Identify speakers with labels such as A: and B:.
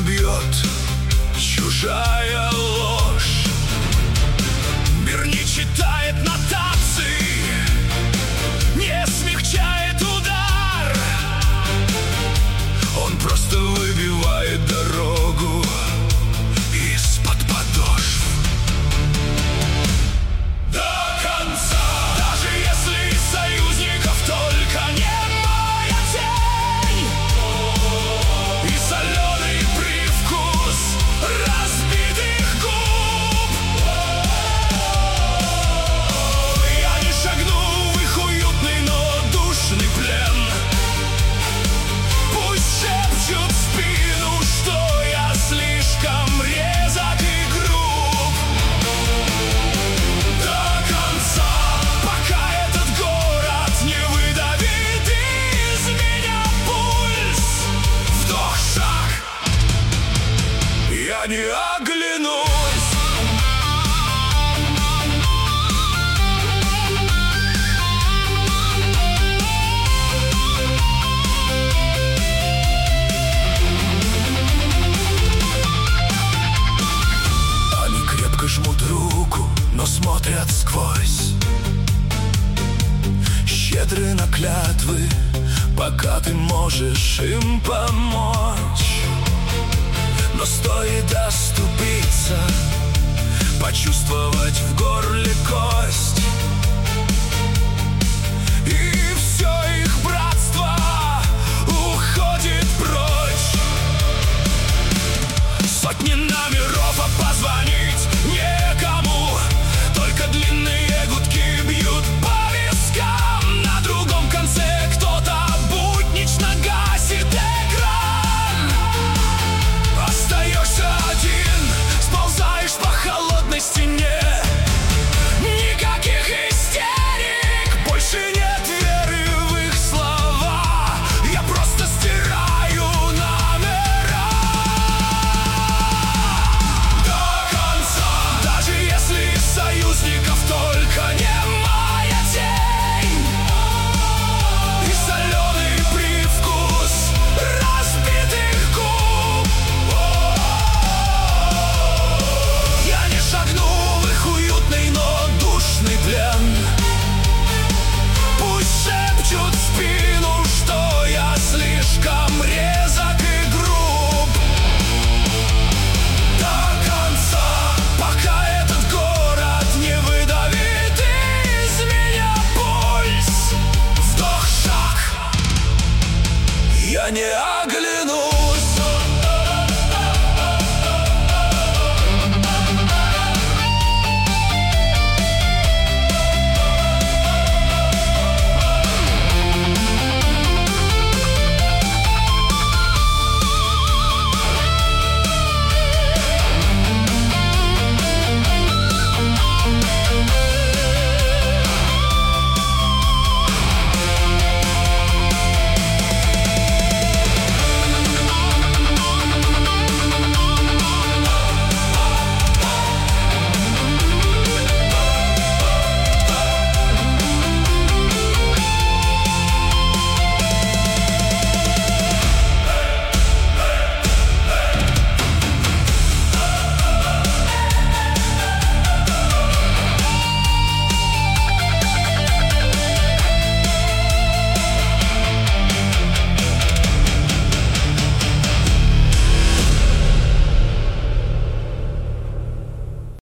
A: бьет чужая ложь. Мир не читает нотаций, не смягчает удар. Он просто выбивает дорогу из-под подошв. До конца, даже если из союзников только немая тень и соленый привкус разбитых губ. Я не шагну в их уютный, но душный плен. Пусть шепчут в спину, что я слишком резок и груб. До конца, пока этот город не выдавит из меня пульс. Вдох, шаг, я не оглянусь. Они крепко жмут руку, но смотрят сквозь. Щедры на клятвы, пока ты можешь им помочь. Но стоит оступиться, почувствовать в